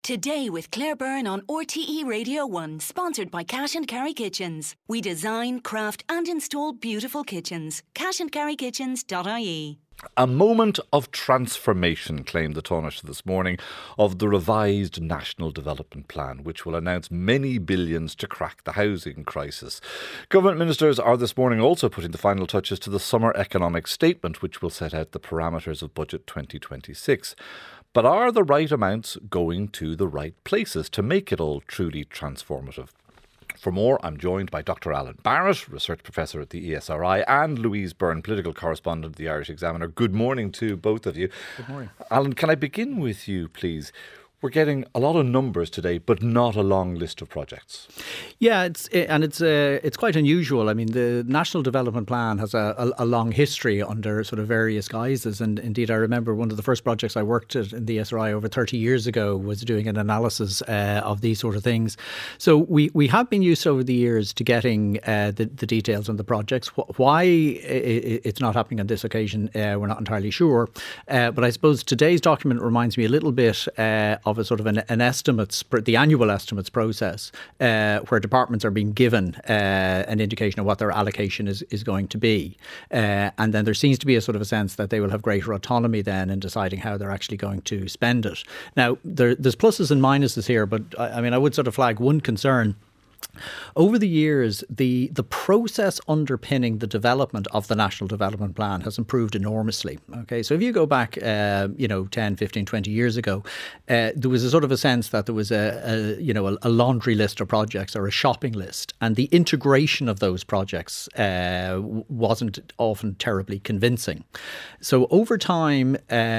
Today with Claire Byrne on RTE Radio 1, sponsored by Cash and Carry Kitchens. We design, craft and install beautiful kitchens. cashandcarrykitchens.ie. A moment of transformation, claimed the Taoiseach this morning, of the revised National Development Plan, which will announce many billions to crack the housing crisis. Government ministers are this morning also putting the final touches to the summer economic statement, which will set out the parameters of Budget 2026. But are the right amounts going to the right places to make it all truly transformative? For more, I'm joined by Dr. Alan Barrett, Research Professor at the ESRI, and Louise Byrne, Political Correspondent at the Irish Examiner. Good morning to both of you. Good morning. Alan, can I begin with you, please? We're getting a lot of numbers today, but not a long list of projects. Yeah, it's quite unusual. I mean, the National Development Plan has a long history under sort of various guises, and indeed, I remember one of the first projects I worked at in the SRI over 30 years ago was doing an analysis of these sort of things. So we have been used over the years to getting the details on the projects. Why it's not happening on this occasion, we're not entirely sure. But I suppose today's document reminds me a little bit of a sort of an estimates, the annual estimates process, where departments are being given an indication of what their allocation is going to be. And then there seems to be a sort of a sense that they will have greater autonomy then in deciding how they're actually going to spend it. Now, there's pluses and minuses here, but I mean, I would sort of flag one concern. Over the years, the process underpinning the development of the National Development Plan has improved enormously. Okay, so if you go back, 10, 15, 20 years ago, there was a sort of a sense that there was a laundry list of projects or a shopping list, and the integration of those projects wasn't often terribly convincing. So over time,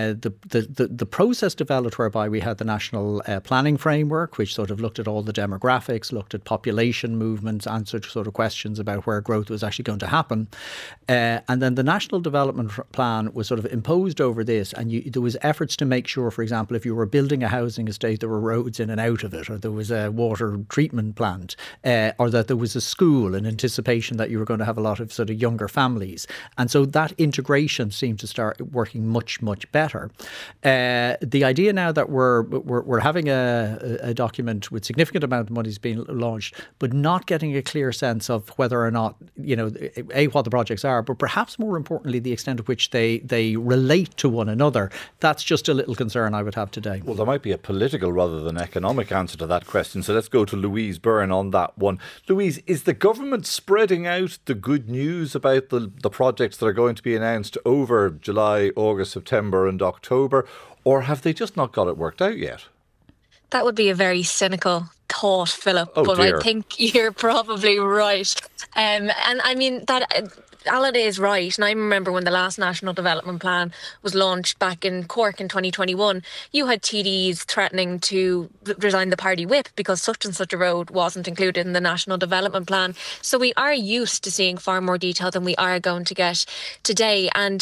the process developed whereby we had the National Planning Framework, which sort of looked at all the demographics, looked at population movements, answered sort of questions about where growth was actually going to happen. And then the National Development Plan was sort of imposed over this, and there was efforts to make sure, for example, if you were building a housing estate, there were roads in and out of it, or there was a water treatment plant, or that there was a school in anticipation that you were going to have a lot of sort of younger families. And so that integration seemed to start working much, much better. The idea now that we're having a document with significant amount of money is being launched, but not getting a clear sense of whether or not, what the projects are, but perhaps more importantly, the extent to which they relate to one another. That's just a little concern I would have today. Well, there might be a political rather than economic answer to that question. So let's go to Louise Byrne on that one. Louise, is the government spreading out the good news about the projects that are going to be announced over July, August, September and October, or have they just not got it worked out yet? That would be a very cynical thought, Philip, but dear. I think you're probably right. And I mean, that Alan is right. And I remember when the last National Development Plan was launched back in Cork in 2021, you had TDs threatening to resign the party whip because such and such a road wasn't included in the National Development Plan. So we are used to seeing far more detail than we are going to get today. And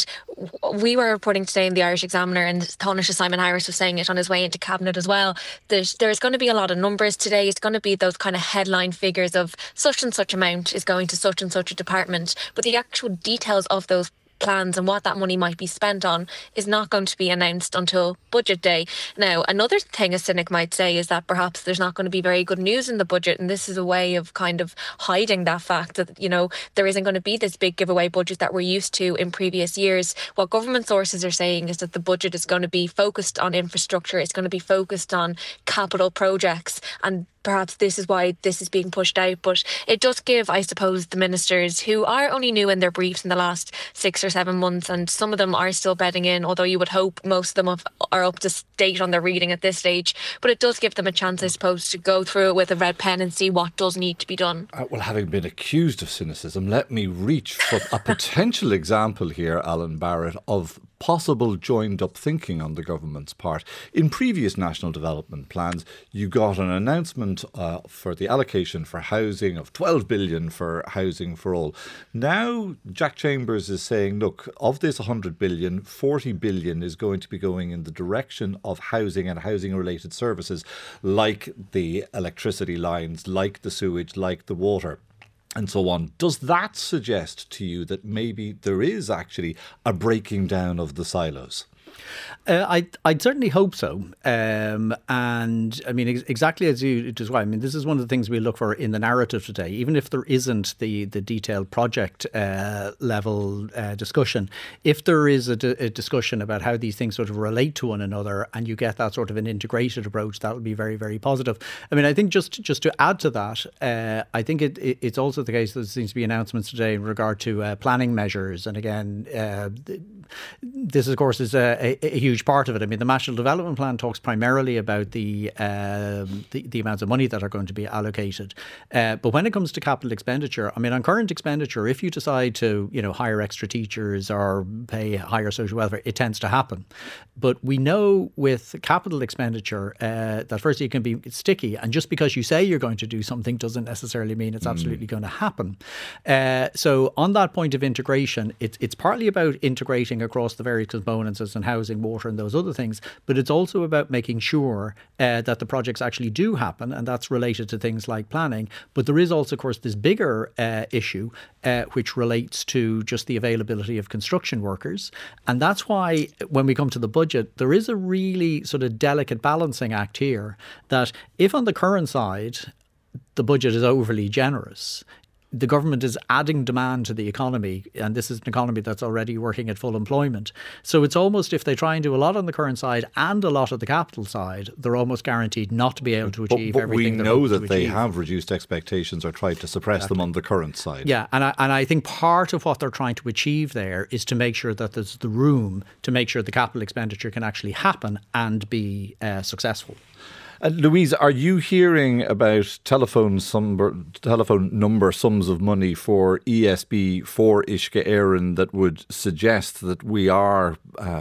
we were reporting today in the Irish Examiner, and Taoiseach Simon Harris was saying it on his way into Cabinet as well. There's going to be a lot of numbers today. It's going to be those kind of headline figures of such and such amount is going to such and such a department. But the actual details of those plans and what that money might be spent on is not going to be announced until budget day. Now, another thing a cynic might say is that perhaps there's not going to be very good news in the budget, and this is a way of kind of hiding that fact that, there isn't going to be this big giveaway budget that we're used to in previous years. What government sources are saying is that the budget is going to be focused on infrastructure, it's going to be focused on capital projects, and perhaps this is why this is being pushed out. But it does give, I suppose, the ministers who are only new in their briefs in the last 6 or 7 months, and some of them are still bedding in, although you would hope most of them are up to date on their reading at this stage. But it does give them a chance, I suppose, to go through it with a red pen and see what does need to be done. Well, having been accused of cynicism, let me reach for a potential example here, Alan Barrett, of possible joined-up thinking on the government's part. In previous national development plans, you got an announcement for the allocation for housing of 12 billion for housing for all. Now, Jack Chambers is saying, look, of this 100 billion, 40 billion is going to be going in the direction of housing and housing-related services, like the electricity lines, like the sewage, like the water, and so on. Does that suggest to you that maybe there is actually a breaking down of the silos? I'd certainly hope so. And I mean, exactly as you described, I mean, this is one of the things we look for in the narrative today, even if there isn't the detailed project level discussion. If there is a discussion about how these things sort of relate to one another and you get that sort of an integrated approach, that would be very, very positive. I mean, I think just to add to that, I think it's also the case that there seems to be announcements today in regard to planning measures. And again, this, of course, is a huge part of it. I mean, the National Development Plan talks primarily about the amounts of money that are going to be allocated. But when it comes to capital expenditure, I mean, on current expenditure, if you decide to, hire extra teachers or pay higher social welfare, it tends to happen. But we know with capital expenditure that firstly it can be sticky, and just because you say you're going to do something doesn't necessarily mean it's absolutely going to happen. So on that point of integration, it's partly about integrating across the various components as in housing, water and those other things, but it's also about making sure that the projects actually do happen, and that's related to things like planning. But there is also, of course, this bigger issue which relates to just the availability of construction workers. And that's why when we come to the budget, there is a really sort of delicate balancing act here, that if on the current side the budget is overly generous, the government is adding demand to the economy, and this is an economy that's already working at full employment. So it's almost, if they try and do a lot on the current side and a lot at the capital side, they're almost guaranteed not to be able to achieve everything. But we know that they have reduced expectations or tried to suppress them on the current side. Yeah, and I think part of what they're trying to achieve there is to make sure that there's the room to make sure the capital expenditure can actually happen and be successful. Louise, are you hearing about telephone number sums of money for ESB for Uisce Éireann that would suggest that we are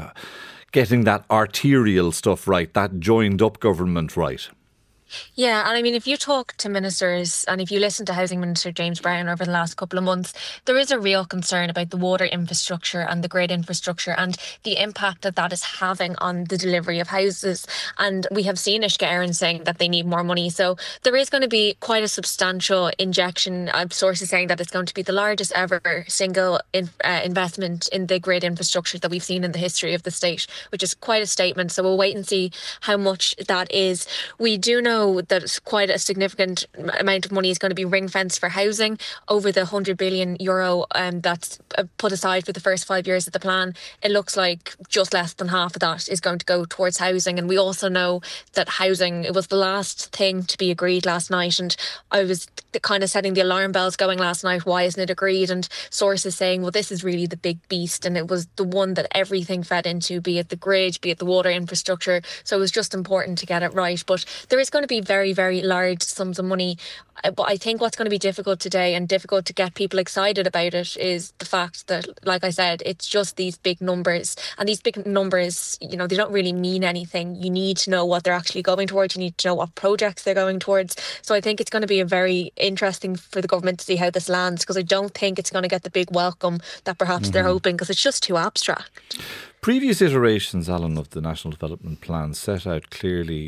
getting that arterial stuff right, that joined up government right? Yeah, and I mean, if you talk to ministers and if you listen to Housing Minister James Browne over the last couple of months, there is a real concern about the water infrastructure and the grid infrastructure and the impact that is having on the delivery of houses. And we have seen Uisce Éireann saying that they need more money. So there is going to be quite a substantial injection. Sources saying that it's going to be the largest ever single investment in the grid infrastructure that we've seen in the history of the state, which is quite a statement. So we'll wait and see how much that is. We do know that quite a significant amount of money is going to be ring-fenced for housing, over the €100 billion that's put aside for the first 5 years of the plan. It looks like just less than half of that is going to go towards housing. And we also know that housing, it was the last thing to be agreed last night, and I was kind of setting the alarm bells going last night. Why isn't it agreed? And sources saying, well, this is really the big beast, and it was the one that everything fed into, be it the grid, be it the water infrastructure. So it was just important to get it right. But there is going to be very, very large sums of money. But I think what's going to be difficult today, and difficult to get people excited about it, is the fact that, like I said, it's just these big numbers. And these big numbers, they don't really mean anything. You need to know what they're actually going towards. You need to know what projects they're going towards. So I think it's going to be a very interesting for the government to see how this lands, because I don't think it's going to get the big welcome that perhaps they're hoping, because it's just too abstract. Previous iterations, Alan, of the National Development Plan set out clearly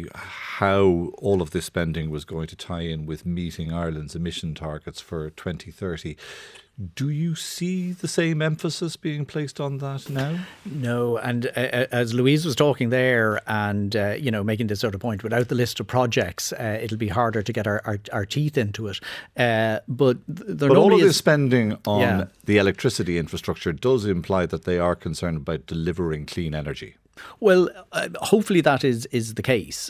how all of this spending was going to tie in with meeting Ireland's emission targets for 2030. Do you see the same emphasis being placed on that now? No, and as Louise was talking there and, making this sort of point, without the list of projects, it'll be harder to get our teeth into it. But all of this spending on the electricity infrastructure does imply that they are concerned about delivering clean energy. Well, hopefully that is the case.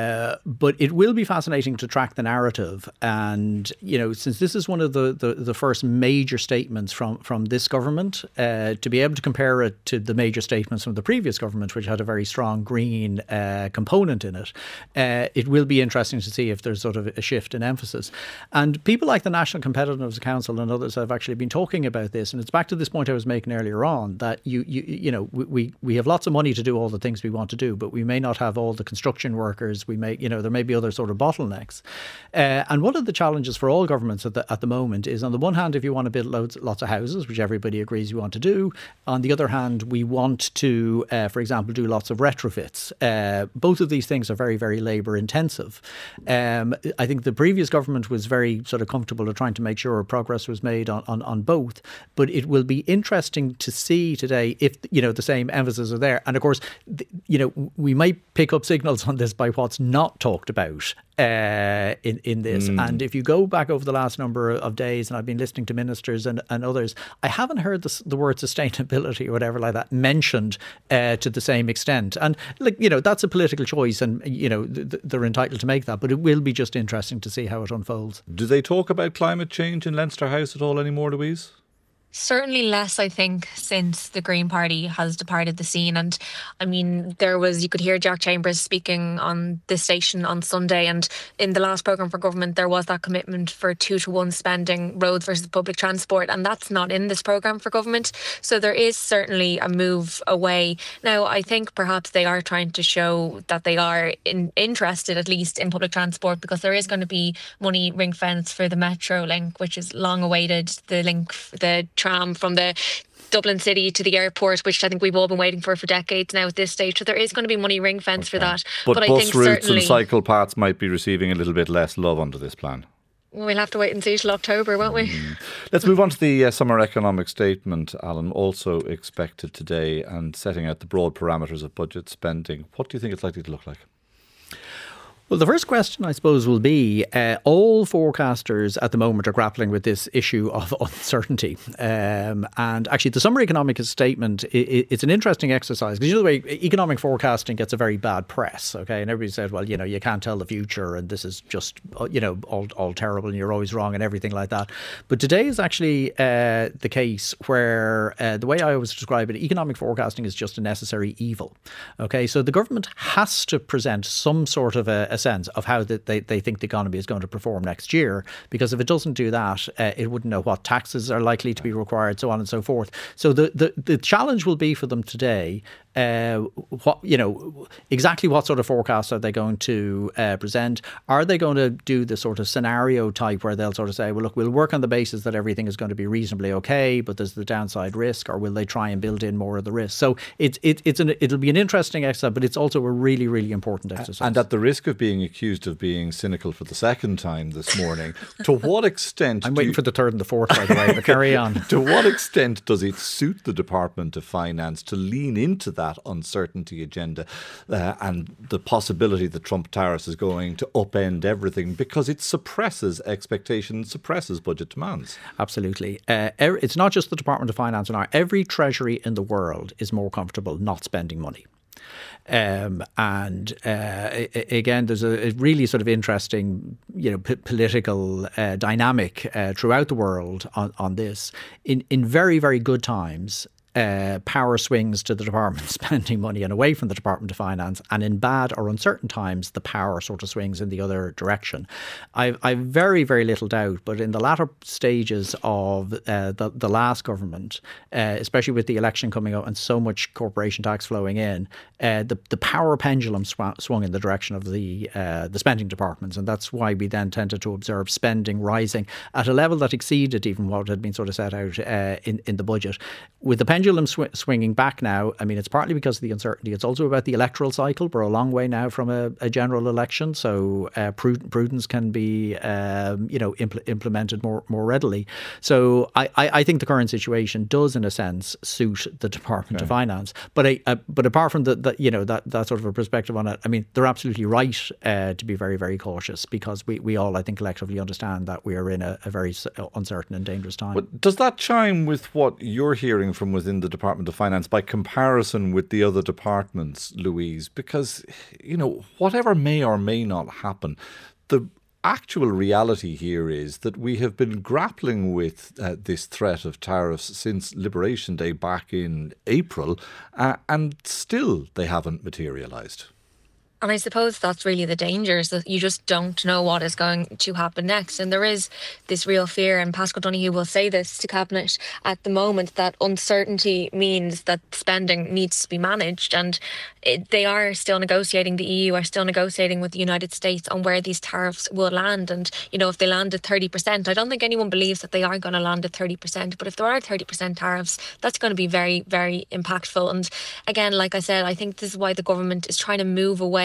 But it will be fascinating to track the narrative. And, since this is one of the first major statements from this government, to be able to compare it to the major statements from the previous government, which had a very strong green component in it, it will be interesting to see if there's sort of a shift in emphasis. And people like the National Competitiveness Council and others have actually been talking about this. And it's back to this point I was making earlier on, that we have lots of money to do all the things we want to do, but we may not have all the construction workers. We may, there may be other sort of bottlenecks. And one of the challenges for all governments at the moment is, on the one hand, if you want to build lots of houses, which everybody agrees you want to do, on the other hand, we want to, for example, do lots of retrofits. Both of these things are very, very labour intensive. I think the previous government was very sort of comfortable at trying to make sure progress was made on both. But it will be interesting to see today if, the same emphasis are there. And of course, course, we might pick up signals on this by what's not talked about in this. And if you go back over the last number of days, and I've been listening to ministers and others, I haven't heard the word sustainability or whatever like that mentioned to the same extent. And that's a political choice, and they're entitled to make that. But it will be just interesting to see how it unfolds. Do they talk about climate change in Leinster House at all anymore, Louise? Certainly less, I think, since the Green Party has departed the scene. And I mean, you could hear Jack Chambers speaking on this station on Sunday. And in the last programme for government, there was that commitment for 2-to-1 spending roads versus public transport. And that's not in this programme for government. So there is certainly a move away. Now, I think perhaps they are trying to show that they are interested, at least, in public transport, because there is going to be money ring fence for the Metro link, which is long awaited, the tram from the Dublin city to the airport, which I think we've all been waiting for decades now at this stage. So there is going to be money ring fence for that. But I bus think routes and cycle paths might be receiving a little bit less love under this plan. We'll have to wait and see till October, won't we? Let's move on to the summer economic statement, Alan, also expected today, and setting out the broad parameters of budget spending. What do you think it's likely to look like? Well, the first question, I suppose, will be all forecasters at the moment are grappling with this issue of uncertainty. And actually, the summer economic statement, it's an interesting exercise, because the way economic forecasting gets a very bad press, okay? And everybody said, well, you can't tell the future, and this is just, all terrible, and you're always wrong and everything like that. But today is actually the case where the way I always describe it, economic forecasting is just a necessary evil, okay? So the government has to present some sort of a sense of how they think the economy is going to perform next year, because if it doesn't do that, it wouldn't know what taxes are likely to be required, so on and so forth. So the challenge will be for them today, exactly what sort of forecasts are they going to present? Are they going to do the sort of scenario type where they'll sort of say, well, look, we'll work on the basis that everything is going to be reasonably okay, but there's the downside risk, or will they try and build in more of the risk? So it'll be an interesting exercise, but it's also a really, really important exercise. And at the risk of being accused of being cynical for the second time this morning, to what extent... I'm waiting for the third and the fourth, by the way, but carry on. To what extent does it suit the Department of Finance to lean into that uncertainty agenda and the possibility that Trump tariffs is going to upend everything, because it suppresses expectations, suppresses budget demands? Absolutely. It's not just the Department of Finance. Every treasury in the world is more comfortable not spending money. Again, there's a really sort of interesting, political dynamic throughout the world on this. In very, very good times, power swings to the department spending money and away from the Department of Finance, and in bad or uncertain times the power sort of swings in the other direction. I've very, very little doubt, but in the latter stages of the last government, especially with the election coming up and so much corporation tax flowing in, the power pendulum swung in the direction of the spending departments, and that's why we then tended to observe spending rising at a level that exceeded even what had been sort of set out in the budget. With the pendulum swinging back now, I mean, it's partly because of the uncertainty. It's also about the electoral cycle. We're a long way now from a general election, so prudence can be, implemented more readily. So I think the current situation does, in a sense, suit the Department of Finance. But apart from that sort of a perspective on it, I mean, they're absolutely right to be very, very cautious, because we all, I think, collectively understand that we are in a very uncertain and dangerous time. But does that chime with what you're hearing from within the Department of Finance by comparison with the other departments, Louise? Because, whatever may or may not happen, the actual reality here is that we have been grappling with this threat of tariffs since Liberation Day back in April, and still they haven't materialised. And I suppose that's really the danger, is that you just don't know what is going to happen next. And there is this real fear, and Paschal Donohoe will say this to Cabinet at the moment, that uncertainty means that spending needs to be managed. And they are still negotiating, the EU are still negotiating with the United States on where these tariffs will land. And, if they land at 30%, I don't think anyone believes that they are going to land at 30%. But if there are 30% tariffs, that's going to be very, very impactful. And again, like I said, I think this is why the government is trying to move away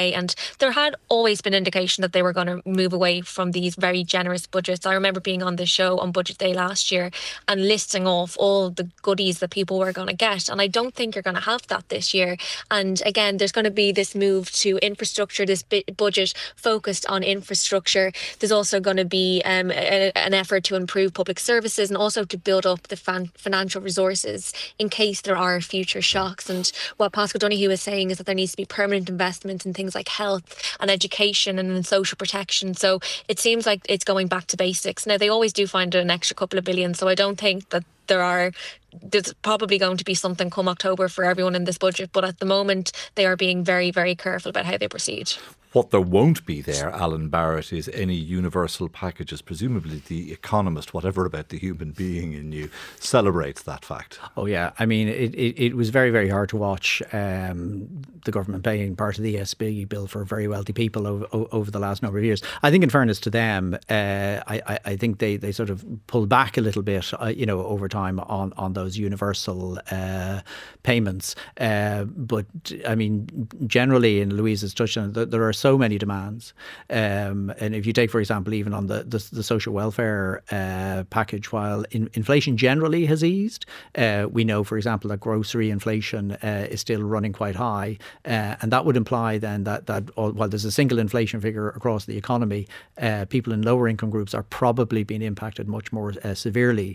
away. And there had always been indication that they were going to move away from these very generous budgets. I remember being on this show on Budget Day last year and listing off all the goodies that people were going to get. And I don't think you're going to have that this year. And again, there's going to be this move to infrastructure, this budget focused on infrastructure. There's also going to be an effort to improve public services and also to build up the financial resources in case there are future shocks. And what Paschal Donohoe is saying is that there needs to be permanent investment in things like health and education and in social protection. So it seems like it's going back to basics. Now, they always do find an extra couple of billion, so I don't think that there's probably going to be something come October for everyone in this budget, but at the moment they are being very, very careful about how they proceed. What there won't be there, Alan Barrett, is any universal packages. Presumably the Economist, whatever about the human being in you, celebrates that fact. Oh yeah, I mean it was very, very hard to watch the government paying part of the ESB bill for very wealthy people over the last number of years. I think in fairness to them, I think they sort of pulled back a little bit, over time on those universal payments. But I mean, generally, and Louise has touched on it, there are so many demands. And if you take, for example, even on the social welfare package, while inflation generally has eased, we know, for example, that grocery inflation is still running quite high. And that would imply then that while there's a single inflation figure across the economy, people in lower income groups are probably being impacted much more severely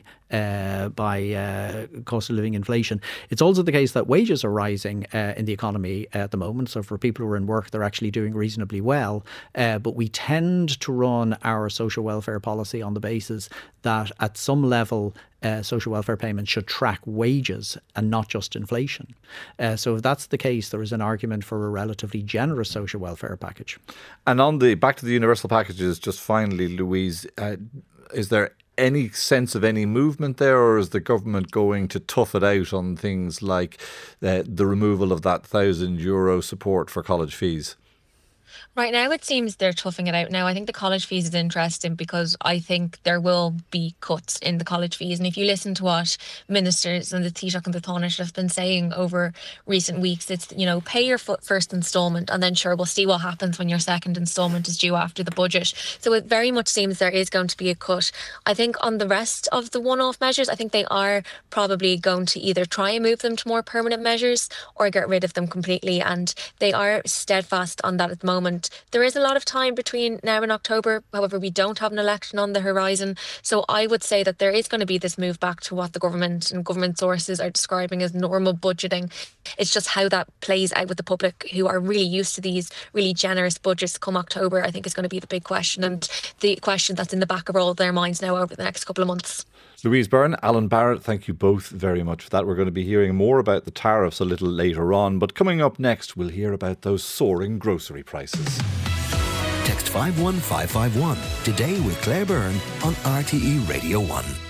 by cost of living inflation. It's also the case that wages are rising in the economy at the moment. So for people who are in work, they're actually doing reasonably well. But we tend to run our social welfare policy on the basis that at some level, social welfare payments should track wages and not just inflation. So if that's the case, there is an argument for a relatively generous social welfare package. And on back to the universal packages, just finally, Louise, is there any sense of any movement there, or is the government going to tough it out on things like the removal of that €1,000 support for college fees? Right now, it seems they're toughing it out now. I think the college fees is interesting because I think there will be cuts in the college fees. And if you listen to what ministers and the Taoiseach and the Taoiseach have been saying over recent weeks, it's, pay your first instalment and then sure, we'll see what happens when your second instalment is due after the budget. So it very much seems there is going to be a cut. I think on the rest of the one-off measures, I think they are probably going to either try and move them to more permanent measures or get rid of them completely. And they are steadfast on that at the moment. There is a lot of time between now and October. However, we don't have an election on the horizon. So I would say that there is going to be this move back to what the government and government sources are describing as normal budgeting. It's just how that plays out with the public, who are really used to these really generous budgets come October, I think is going to be the big question, and the question that's in the back of all of their minds now over the next couple of months. Louise Byrne, Alan Barrett, thank you both very much for that. We're going to be hearing more about the tariffs a little later on, but coming up next, we'll hear about those soaring grocery prices. Text 51551 today with Claire Byrne on RTE Radio 1.